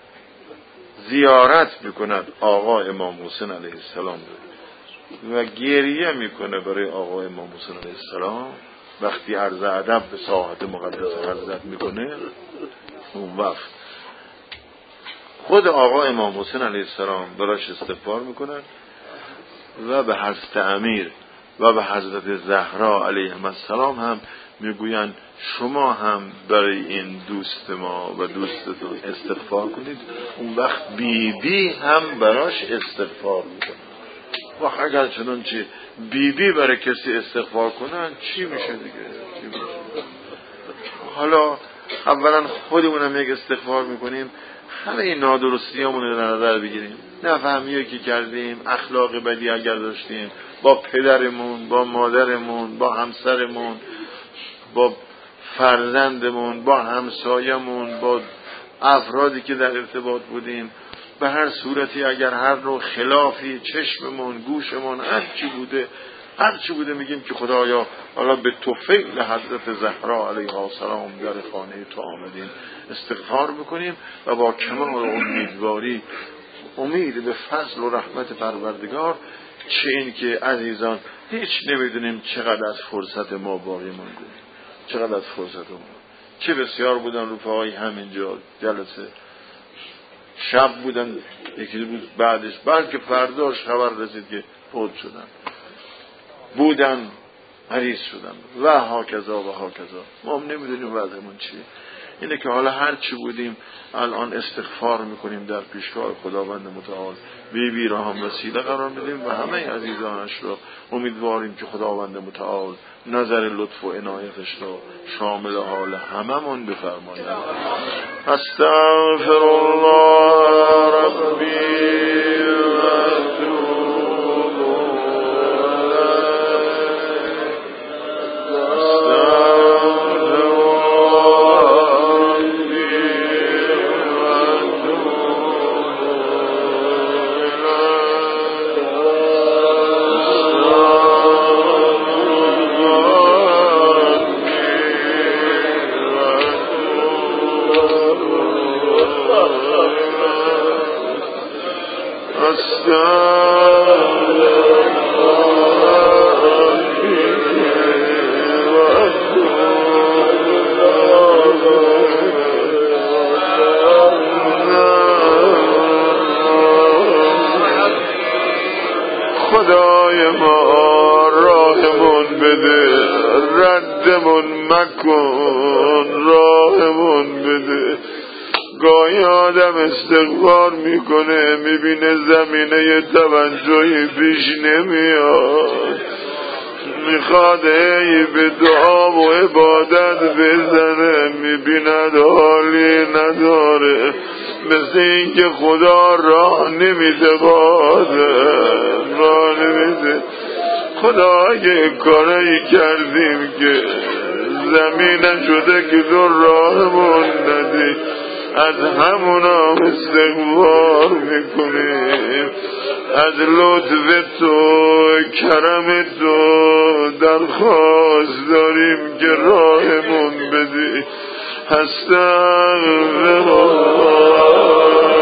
زیارت میکند آقا امام حسین علیه السلام و گریه میکنه برای آقا امام حسین علیه السلام، وقتی عرض ادب به ساحت مقدس حضرت میکنه، اون وقت خود آقا امام حسین علیه السلام براش استغفار میکنن و به حضرت امیر و به حضرت زهرا علیهم السلام هم میگویند شما هم برای این دوست ما و دوستتون استغفار کنید. اون وقت بی بی هم براش استغفار میکنن. و اگر چنانچه بی بی برای کسی استغفار کنن چی میشه دیگه؟ چی میشه؟ حالا اولا خودمونم یک استغفار میکنیم، همه این نادرستی همون رو در نظر بگیریم، نفهمی که کردیم، اخلاق بدی اگر داشتیم با پدرمون، با مادرمون، با همسرمون، با فرزندمون، با همسایمون، با افرادی که در ارتباط بودیم، به هر صورتی اگر هر نوع خلافی چشممون، گوشمون، هر چی بوده هر چی بوده میگیم که خدایا حالا به توفیق حضرت زهرا علیها السلام در خانه تو آمدیم، استغفار بکنیم و با کمال امیدواری امید به فضل و رحمت پروردگار. چه این که عزیزان هیچ نمیدونیم چقدر از فرصت ما باقی مونده، چقدر از فرصت ما، چه بسیار بودن رفقای همینجا جلسه، شب بودن، یکی روز بعدش بلکه فرداش خبر رسید که فوت شدن، بودن مریض شدن و هاکذا و هاکذا. ما هم نمیدونیم وضعمون چیه. اینه که حالا هر چی بودیم الان استغفار میکنیم در پیشگاه خداوند متعال، بی بی را هم وسیله قرار میدیم و همه عزیزانش را امیدواریم که خداوند متعال نظر لطف و عنایتش را شامل حال هممون بفرماید. استغفر الله ربی خدای ما راهمون بده، ردمون مکن، راهمون بده. گاهی آدم استغفار میکنه میبینه زمینه توجهی پیش نمیاد، میخواد ای به دعا و عبادت بزنه، میبیند حالی نداره، مثل این که خدا راه نمیده، باده راه نمیده. خدا اگه کاری کردیم که زمینه شده که دو راهمون ندی، از همونا استغفار میکنیم، از لطف تو کرم تو درخواست داریم که راهمون بدی. استغفر الله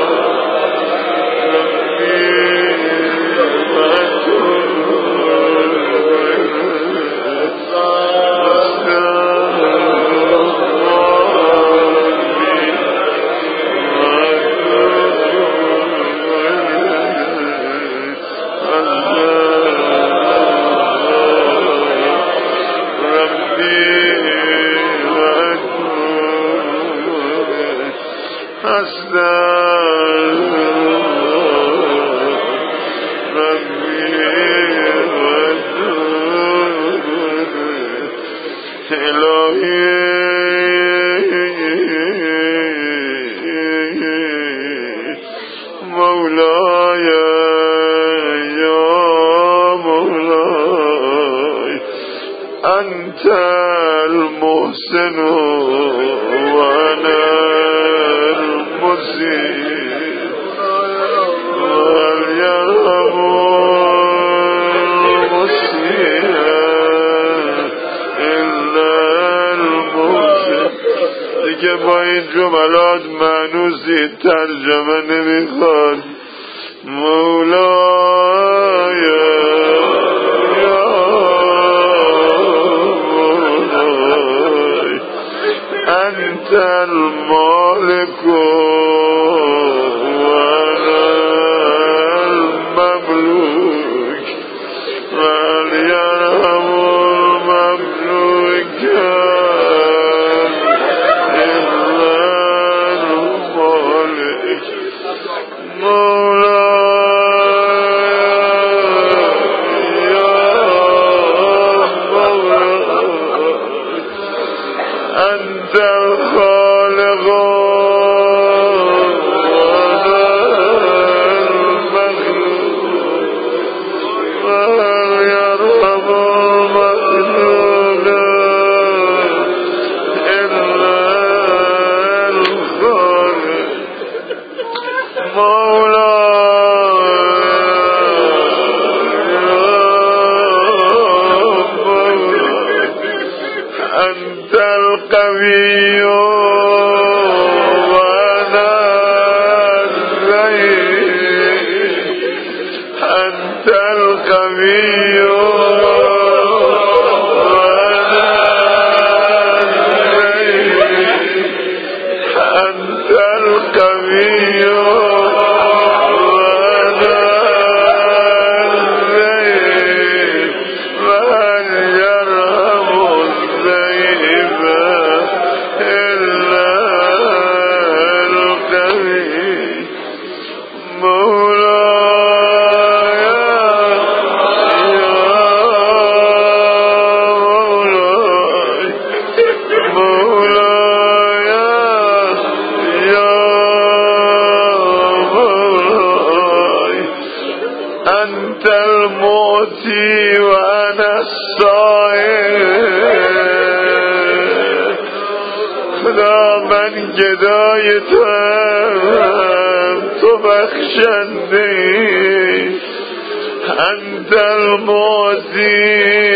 انت المحسن وانا المسيء واليرحم المسيء الا المحسن. دیگه با این جملات معنوسی ترجمه نمیخواد. مولای یا مولای انت المالک وانا المملوک والیرحم المملوک الا المالک. أنت الخالق وأنا المخلوق ويرحم المخلوق إلا الخالق. أنت القوي وأنا الضعيف. أنت القوي وأنا الضعيف. أنت القوي وأنا الضعيف. من يرحم الضعيف إلا القوي. مولاي يا مولاي مولاي يا مولاي أنت المعطي وأنا السائل. خدا من گدای تو هم، تو بخشنده. انت المعطی